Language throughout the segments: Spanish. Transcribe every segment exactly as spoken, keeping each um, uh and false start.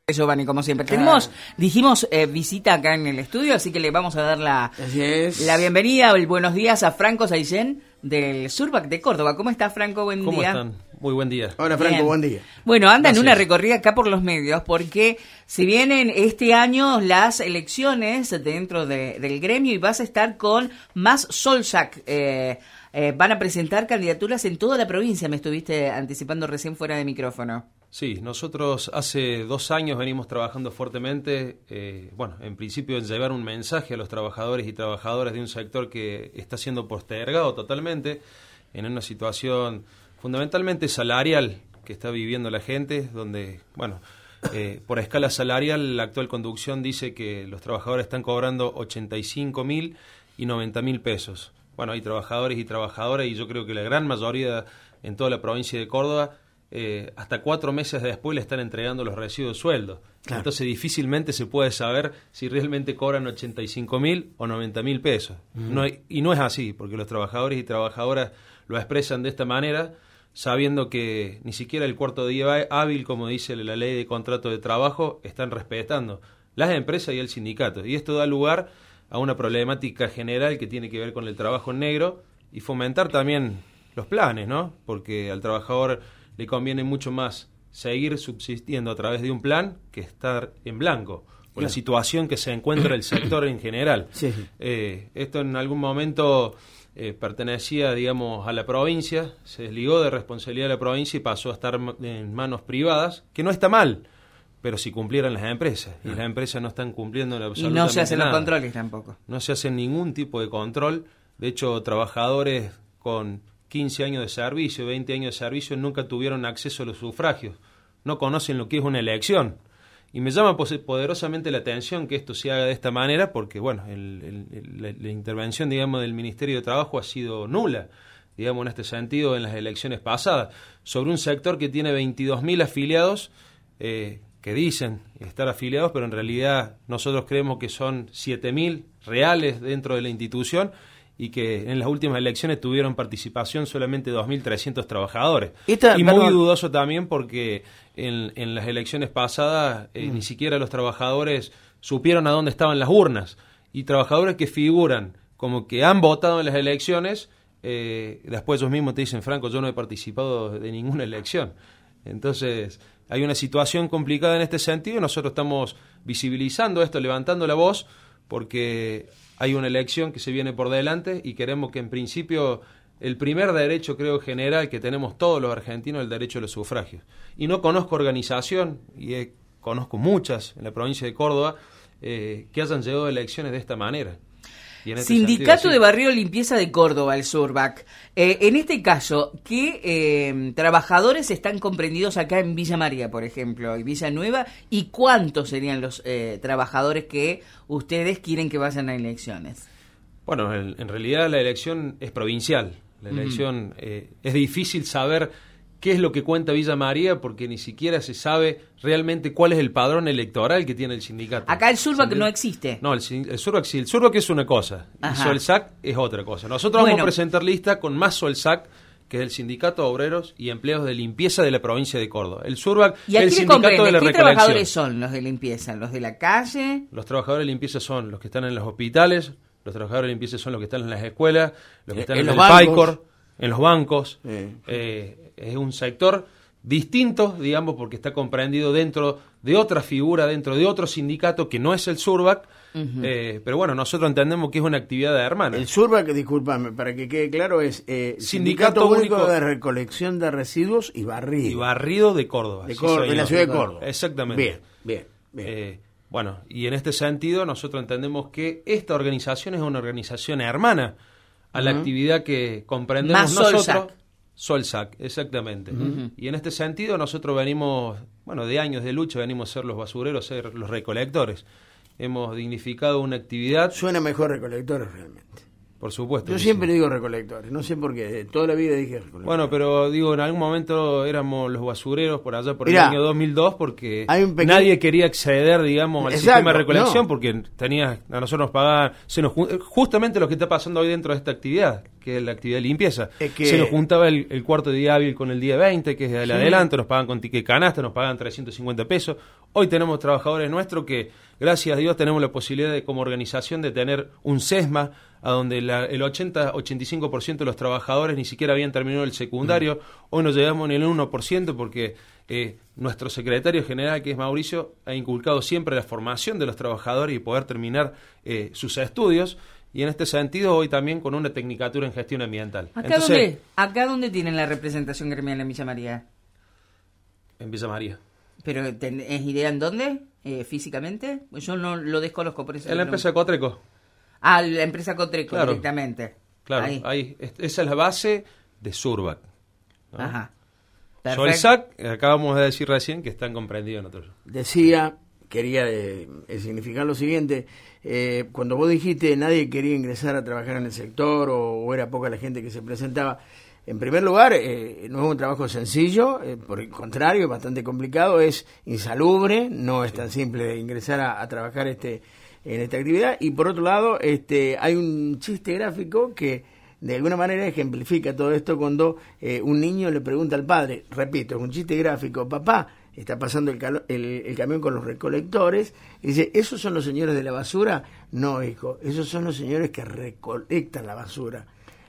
Giovanni, como siempre. Claro. Tenemos, dijimos, eh, visita acá en el estudio, así que le vamos a dar la, la bienvenida, el buenos días a Franco Saillén del Surbac de Córdoba. ¿Cómo está, Franco? Buen ¿Cómo día. están? Muy buen día. Hola, Franco, Bien. buen día. Bueno, anda Gracias. en una recorrida acá por los medios, porque si vienen este año las elecciones dentro de, del gremio y vas a estar con Más Solsac, eh, eh, van a presentar candidaturas en toda la provincia, me estuviste anticipando recién fuera de micrófono. Sí, nosotros hace dos años venimos trabajando fuertemente, eh, bueno, en principio en llevar un mensaje a los trabajadores y trabajadoras de un sector que está siendo postergado totalmente en una situación fundamentalmente salarial que está viviendo la gente, donde, bueno, eh, por escala salarial la actual conducción dice que los trabajadores están cobrando ochenta y cinco mil y noventa mil pesos. Bueno, hay trabajadores y trabajadoras y yo creo que la gran mayoría en toda la provincia de Córdoba Eh, hasta cuatro meses después le están entregando los recibos de sueldo. Claro. Entonces difícilmente se puede saber si realmente cobran ochenta y cinco mil o noventa mil pesos. Uh-huh. No hay, y no es así, porque los trabajadores y trabajadoras lo expresan de esta manera, sabiendo que ni siquiera el cuarto día hábil, como dice la ley de contrato de trabajo, están respetando las empresas y el sindicato. Y esto da lugar a una problemática general que tiene que ver con el trabajo en negro y fomentar también los planes, ¿no? Porque al trabajador le conviene mucho más seguir subsistiendo a través de un plan que estar en blanco, por claro. la situación que se encuentra el sector en general. Sí. Eh, esto en algún momento eh, pertenecía, digamos, a la provincia, se desligó de responsabilidad de la provincia y pasó a estar en manos privadas, que no está mal, pero si cumplieran las empresas, y las empresas no están cumpliendo en absolutamente nada. Y no se hacen los controles tampoco. No se hace ningún tipo de control, de hecho, trabajadores con quince años de servicio, veinte años de servicio, nunca tuvieron acceso a los sufragios, no conocen lo que es una elección. Y me llama poderosamente la atención que esto se haga de esta manera, porque bueno, el, el, el, la, la intervención, digamos, del Ministerio de Trabajo ha sido nula, digamos, en este sentido, en las elecciones pasadas, sobre un sector que tiene veintidós mil afiliados, eh, que dicen estar afiliados, pero en realidad nosotros creemos que son siete mil reales dentro de la institución, y que en las últimas elecciones tuvieron participación solamente dos mil trescientos trabajadores. Esta, y muy perdón. dudoso también porque en, en las elecciones pasadas eh, mm. ni siquiera los trabajadores supieron a dónde estaban las urnas. Y trabajadores que figuran como que han votado en las elecciones, eh, después ellos mismos te dicen, Franco, yo no he participado de ninguna elección. Entonces hay una situación complicada en este sentido y nosotros estamos visibilizando esto, levantando la voz, porque hay una elección que se viene por delante y queremos que en principio el primer derecho, creo, general que tenemos todos los argentinos es el derecho a los sufragios. Y no conozco organización, y eh, conozco muchas en la provincia de Córdoba, eh, que hayan llegado a elecciones de esta manera. Y en este Sindicato sentido, sí. de Barrio Limpieza de Córdoba, el Surbac. Eh, en este caso, ¿qué eh, trabajadores están comprendidos acá en Villa María, por ejemplo, y Villa Nueva? ¿Y cuántos serían los eh, trabajadores que ustedes quieren que vayan a elecciones? Bueno, en, en realidad la elección es provincial. La elección, uh-huh. eh, es difícil saber qué es lo que cuenta Villa María porque ni siquiera se sabe realmente cuál es el padrón electoral que tiene el sindicato. Acá el Surbac no existe. No, el, el Surbac sí. El Surbac es una cosa. Ajá. Y Solsac es otra cosa. Nosotros bueno. vamos a presentar lista con Más Solsac, que es el Sindicato de Obreros y Empleados de Limpieza de la provincia de Córdoba. El Surbac es el Sindicato de la ¿Qué Recolección. ¿Qué trabajadores son los de limpieza? ¿Los de la calle? Los trabajadores de limpieza son los que están en los hospitales, los trabajadores de limpieza son los que están en las escuelas, los que están en, en el PAICOR, en los bancos. Sí. Eh, es un sector distinto, digamos, porque está comprendido dentro de otra figura, dentro de otro sindicato que no es el Surbac, uh-huh. eh, pero bueno, nosotros entendemos que es una actividad de hermana. El Surbac, discúlpame, para que quede claro, es eh, Sindicato, Sindicato Único, Único de Recolección de Residuos y Barrido. Y Barrido de Córdoba. De, Córdoba, sí, de la ciudad de Córdoba. Exactamente. Bien, bien, bien. Eh, bueno, y en este sentido nosotros entendemos que esta organización es una organización hermana a la uh-huh. actividad que comprendemos Más nosotros. Solsac. Solsac, exactamente. Uh-huh. Y en este sentido nosotros venimos, bueno, de años de lucha, venimos a ser los basureros, a ser los recolectores. Hemos dignificado una actividad. Suena mejor recolectores realmente. Por supuesto. Yo siempre sí. digo recolectores, no sé por qué, toda la vida dije recolectores. Bueno, pero digo, en algún momento éramos los basureros por allá por Mirá, el año dos mil dos porque pequeño... nadie quería acceder, digamos, al Exacto, sistema de recolección no. porque tenía, a nosotros nos pagaban, se nos, justamente lo que está pasando hoy dentro de esta actividad, que que es la actividad de limpieza. Es que... Se nos juntaba el, el cuarto día hábil con el día veinte, que es el sí. adelanto, nos pagan con ticket canasta, nos pagan trescientos cincuenta pesos. Hoy tenemos trabajadores nuestros que, gracias a Dios, tenemos la posibilidad de, como organización, de tener un SESMA, a donde la, el ochenta a ochenta y cinco por ciento de los trabajadores ni siquiera habían terminado el secundario. Mm. Hoy no llegamos ni el uno por ciento porque eh, nuestro secretario general, que es Mauricio, ha inculcado siempre la formación de los trabajadores y poder terminar eh, sus estudios. Y en este sentido, hoy también con una tecnicatura en gestión ambiental. ¿Acá, Entonces, dónde, ¿Acá dónde tienen la representación gremial en Villa María? En Villa María. ¿Pero ten, es idea en dónde? Eh, ¿Físicamente? Yo no lo desconozco por eso. En la empresa Cotreco. Ah, la empresa Cotreco, claro, directamente. Claro, ahí. ahí. Esa es la base de Surbac, ¿no? Ajá. Solsac, acabamos de decir recién que están comprendidos en otros. Decía, quería eh, significar lo siguiente, eh, cuando vos dijiste nadie quería ingresar a trabajar en el sector o, o era poca la gente que se presentaba, en primer lugar, eh, no es un trabajo sencillo, eh, por el contrario, es bastante complicado, es insalubre, no es tan simple de ingresar a, a trabajar este en esta actividad. Y por otro lado, este hay un chiste gráfico que de alguna manera ejemplifica todo esto cuando eh, un niño le pregunta al padre, repito, es un chiste gráfico, papá, está pasando el, calo- el, el camión con los recolectores, y dice, ¿esos son los señores de la basura? No, hijo, esos son los señores que recolectan la basura.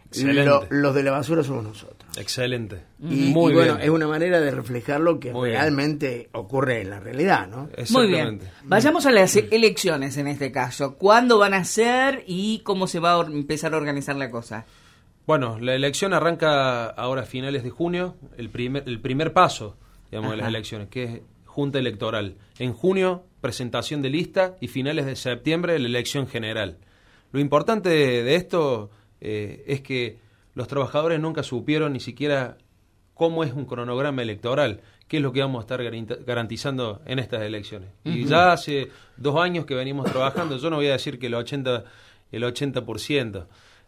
Lo, los de la basura somos nosotros. Excelente. Y, Muy y bueno, bien. es una manera de reflejar lo que Muy realmente bien. ocurre en la realidad, ¿no? Muy bien. Vayamos a las elecciones en este caso. ¿Cuándo van a ser y cómo se va a or- empezar a organizar la cosa? Bueno, la elección arranca ahora a finales de junio, el primer, el primer paso, digamos, Ajá. de las elecciones, que es Junta Electoral. En junio, presentación de lista y finales de septiembre, la elección general. Lo importante de, de esto eh, es que los trabajadores nunca supieron ni siquiera cómo es un cronograma electoral, qué es lo que vamos a estar garantizando en estas elecciones. Uh-huh. Y ya hace dos años que venimos trabajando, yo no voy a decir que el ochenta, el ochenta por ciento,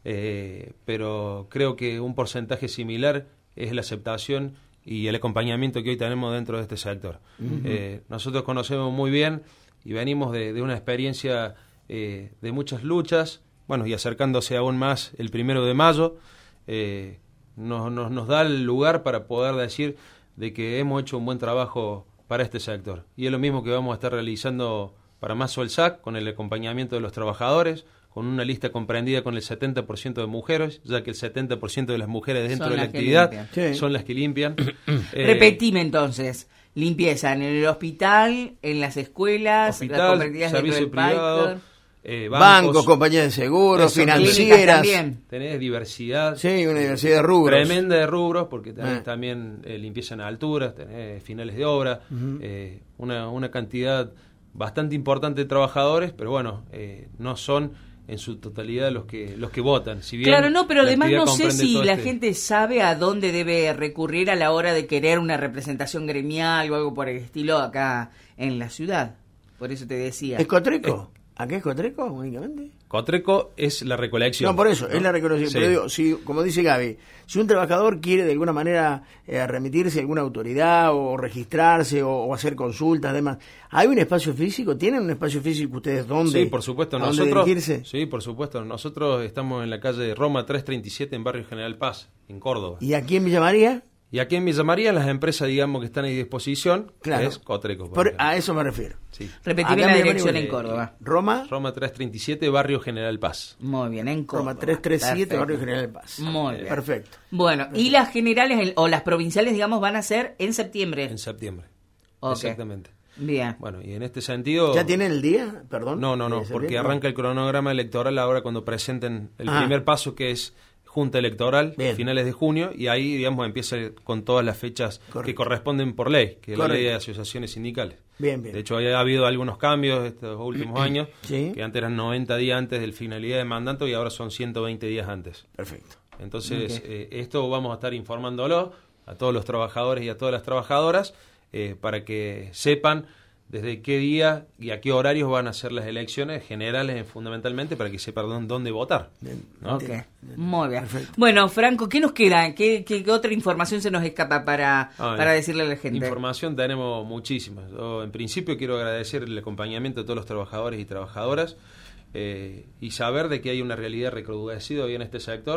Eh, pero creo que un porcentaje similar es la aceptación y el acompañamiento que hoy tenemos dentro de este sector. Uh-huh. Eh, nosotros conocemos muy bien y venimos de, de una experiencia eh, de muchas luchas, bueno, y acercándose aún más el primero de mayo, eh, nos, nos, nos da el lugar para poder decir de que hemos hecho un buen trabajo para este sector. Y es lo mismo que vamos a estar realizando para más Solsac, con el acompañamiento de los trabajadores, con una lista comprendida con el setenta por ciento de mujeres, ya que el setenta por ciento de las mujeres dentro son de la las actividad sí. son las que limpian. eh, Repetime entonces, limpieza en el hospital, en las escuelas, hospital, las comprendidas servicio dentro del privado, eh, bancos, bancos, compañías de seguros, eso, financieras. Tenés diversidad. Sí, una diversidad de rubros. Tremenda de rubros, porque tenés eh. también eh, limpieza en alturas, tenés finales de obra, uh-huh. eh, una, una cantidad bastante importante de trabajadores, pero bueno, eh, no son en su totalidad los que los que votan. Si bien claro, no, pero además no sé si la este... gente sabe a dónde debe recurrir a la hora de querer una representación gremial o algo por el estilo acá en la ciudad. Por eso te decía. ¿Es Cotreco? Eh. ¿Acá es Cotreco únicamente? Cotreco es la recolección. No, por eso, ¿no? es la recolección. Sí. Pero digo, si, como dice Gaby, si un trabajador quiere de alguna manera eh, remitirse a alguna autoridad o registrarse o, o hacer consultas, además, ¿hay un espacio físico? ¿Tienen un espacio físico ustedes donde? Sí, por supuesto. Nosotros, sí, por supuesto. Nosotros estamos en la calle Roma trescientos treinta y siete en Barrio General Paz, en Córdoba. ¿Y aquí en Villa María? Y aquí en Villa María, las empresas, digamos, que están a disposición, claro. es Cotreco. Por, a eso me refiero. Sí. Repetime la dirección en Córdoba. Roma. Roma trescientos treinta y siete, Barrio General Paz. Muy bien, en Córdoba. Roma trescientos treinta y siete, Barrio General Paz. Muy bien. Perfecto. Bueno, Perfecto. Y las generales o las provinciales, digamos, van a ser en septiembre. En septiembre. Okay. Exactamente. Bien. Bueno, y en este sentido... ¿Ya tienen el día? Perdón. No, no, no, porque arranca el cronograma electoral ahora cuando presenten el ah. primer paso, que es Junta Electoral, Bien. finales de junio, y ahí, digamos, empieza con todas las fechas Correcto. que corresponden por ley, que es Correcto. la ley de asociaciones sindicales. Bien, bien. De hecho, ha habido algunos cambios estos últimos años, ¿Sí? que antes eran noventa días antes de la finalidad de mandato y ahora son ciento veinte días antes. Perfecto. Entonces, okay. eh, esto vamos a estar informándolo a todos los trabajadores y a todas las trabajadoras eh, para que sepan desde qué día y a qué horarios van a ser las elecciones generales, fundamentalmente, para que sepan dónde votar. ¿no? Ok, muy bien. Perfecto. Bueno, Franco, ¿qué nos queda? ¿Qué, qué, qué otra información se nos escapa para, ah, para decirle a la gente? Información tenemos muchísima. Yo, en principio, quiero agradecer el acompañamiento de todos los trabajadores y trabajadoras eh, y saber de que hay una realidad recrudecida hoy en este sector.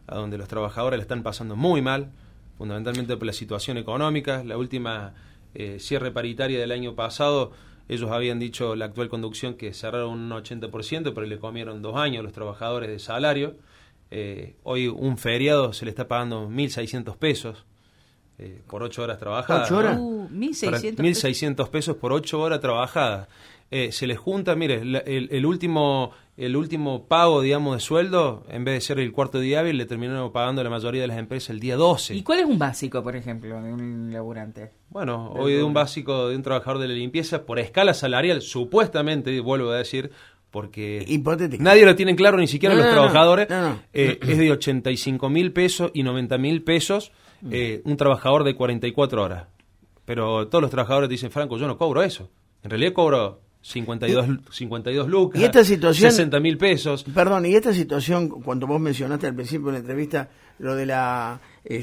a donde los trabajadores la están pasando muy mal, fundamentalmente por la situación económica. La última eh, cierre paritaria del año pasado, ellos habían dicho, la actual conducción, que cerraron un ochenta por ciento, pero le comieron dos años a los trabajadores de salario. Eh, hoy un feriado se le está pagando mil seiscientos pesos eh, por ocho horas trabajadas. ¿Ocho horas? ¿no? Uh, mil seiscientos mil seiscientos pesos por ocho horas trabajadas. Eh, se les junta, mire, la, el, el último el último pago, digamos, de sueldo, en vez de ser el cuarto día hábil, le terminaron pagando la mayoría de las empresas el día doce. ¿Y cuál es un básico, por ejemplo, de un laburante? Bueno, hoy de un básico, de un trabajador de la limpieza, por escala salarial, supuestamente, vuelvo a decir, porque hipotético, nadie lo tiene claro, ni siquiera no, los no, trabajadores, no, no. Eh, es de ochenta y cinco mil pesos y noventa mil pesos eh, un trabajador de cuarenta y cuatro horas. Pero todos los trabajadores dicen, Franco, yo no cobro eso. En realidad cobro cincuenta y dos, cincuenta y dos lucas, ¿Y esta situación, sesenta mil pesos. Perdón, y esta situación, cuando vos mencionaste al principio de la entrevista, lo de la...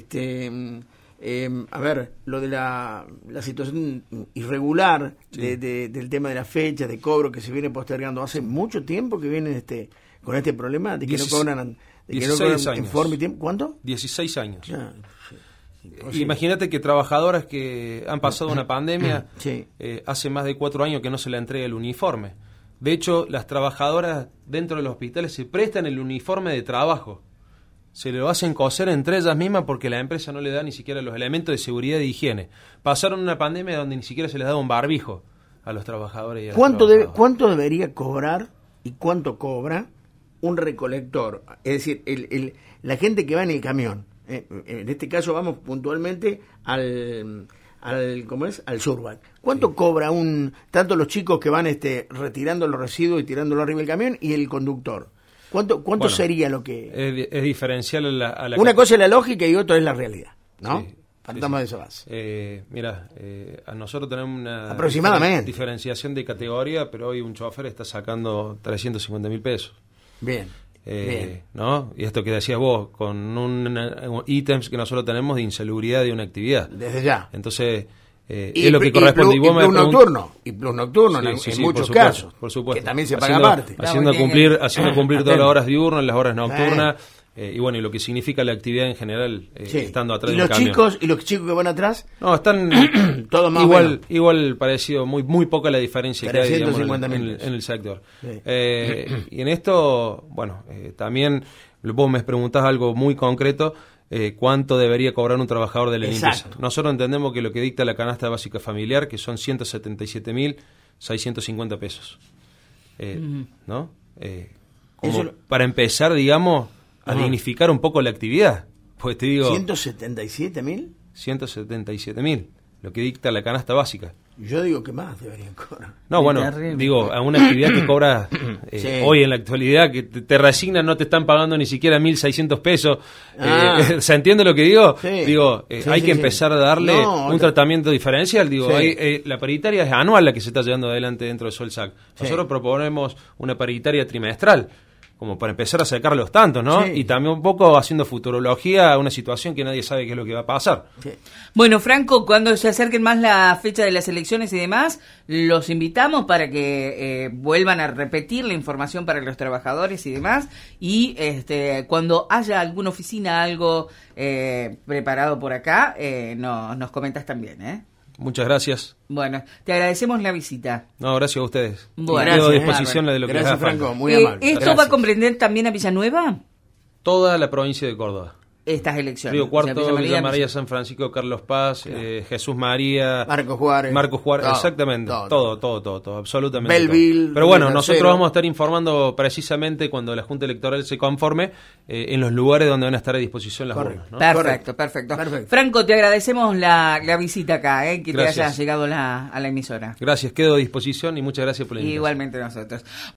este eh, a ver, lo de la, la situación irregular Sí. de, de, del tema de la fecha, de cobro que se viene postergando, hace mucho tiempo que vienen este con este problema de que Diecis- no cobran, de que no dieciséis cobran en años. forma y tiempo. ¿Cuánto? dieciséis años. Ya, sí. O sea, Imagínate que trabajadoras que han pasado una pandemia, sí. eh, hace más de cuatro años que no se le entrega el uniforme. De hecho, las trabajadoras dentro de los hospitales se prestan el uniforme de trabajo. Se lo hacen coser entre ellas mismas porque la empresa no le da ni siquiera los elementos de seguridad y de higiene. Pasaron una pandemia donde ni siquiera se les daba un barbijo a los trabajadores. Y a las ¿Cuánto, debe, trabajadoras. ¿Cuánto debería cobrar y cuánto cobra un recolector? Es decir, el, el, la gente que va en el camión. Eh, en este caso vamos puntualmente al, al ¿cómo es? Al Surbac. ¿Cuánto Sí. cobra un tanto los chicos que van este retirando los residuos y tirándolo arriba del camión y el conductor? ¿Cuánto cuánto Bueno, sería lo que Es, es diferencial a la... a la Una cat- cosa es la lógica y otra es la realidad, ¿no? Sí, Partamos sí, de sí. esa base. Eh, mira, eh, a nosotros tenemos una Aproximadamente. diferen- diferenciación de categoría, pero hoy un chofer está sacando trescientos cincuenta mil pesos. Bien. Eh, Bien. ¿no? Y esto que decías vos, con un un ítems que nosotros tenemos de insalubridad de una actividad. Desde ya. Entonces, eh, Y, es lo que y corresponde. plus, Y vos y me plus pregun- nocturno, y plus nocturno Sí, en, sí, en sí, muchos por supuesto, casos, por supuesto. que también se paga haciendo, aparte. Haciendo Claro, cumplir, tiene- haciendo cumplir todas las horas diurnas, las horas nocturnas, Sí. eh, y bueno, y lo que significa la actividad en general, eh, Sí. estando atrás y de un los camión. chicos y los chicos que van atrás, No, están Todo más o igual, menos. igual parecido, muy muy poca la diferencia que hay, digamos, en, trescientos cincuenta el- mil en el, en el sector. Sí. Eh, y en esto, bueno, eh, también vos me preguntás algo muy concreto, eh, cuánto debería cobrar un trabajador de la Exacto. limpieza. Nosotros entendemos que lo que dicta la canasta básica familiar, que son ciento setenta y siete mil seiscientos cincuenta pesos. Eh, Ujú. ¿No? Eh, como Eso- para empezar, digamos, a Ajá. dignificar un poco la actividad. Pues te digo, ciento setenta y siete mil, ciento setenta y siete mil, lo que dicta la canasta básica. yo digo que más deberían cobrar. No, Qué bueno, terrible. digo, a una actividad que cobra eh, Sí. hoy en la actualidad, que te, te resignan, no te están pagando ni siquiera mil seiscientos pesos. Ah. Eh, ¿Se entiende lo que digo? Sí. Digo, eh, Sí, hay sí, que sí. empezar a darle No, un otra- tratamiento diferencial. Digo, Sí. hay, eh, la paritaria es anual la que se está llevando adelante dentro de Solsac. Sí. Nosotros proponemos una paritaria trimestral, como para empezar a sacar los tantos, ¿no? Sí. Y también un poco haciendo futurología a una situación que nadie sabe qué es lo que va a pasar. Sí. Bueno, Franco, cuando se acerquen más la fecha de las elecciones y demás, los invitamos para que eh, vuelvan a repetir la información para los trabajadores y demás. Y este, cuando haya alguna oficina, algo eh, preparado por acá, eh, no, nos comentas también, ¿eh? Muchas gracias. Bueno, te agradecemos la visita. No, gracias a ustedes. Bueno. Quedo a Gracias, disposición eh. de lo que Gracias, les haga Franco, falta. muy Eh, amable. ¿Esto Gracias. va a comprender también a Villanueva? Toda la provincia de Córdoba. Estas elecciones. Río O sea, Cuarto, Villa María, Villa María, San Francisco, Carlos Paz, eh, Jesús María, Marcos Juárez. Marcos Juárez, Todo, exactamente, todo. todo, todo, todo, todo, absolutamente. Belleville, todo. Pero bueno, Río nosotros Tercero. vamos a estar informando precisamente cuando la Junta Electoral se conforme eh, en los lugares donde van a estar a disposición las Correcto. urnas, ¿no? Perfecto, Correcto. perfecto, Perfecto. Franco, te agradecemos la, la visita acá, eh, que Gracias. te haya llegado la, a la emisora. Gracias, quedo a disposición y muchas gracias por la invitación. Igualmente nosotros.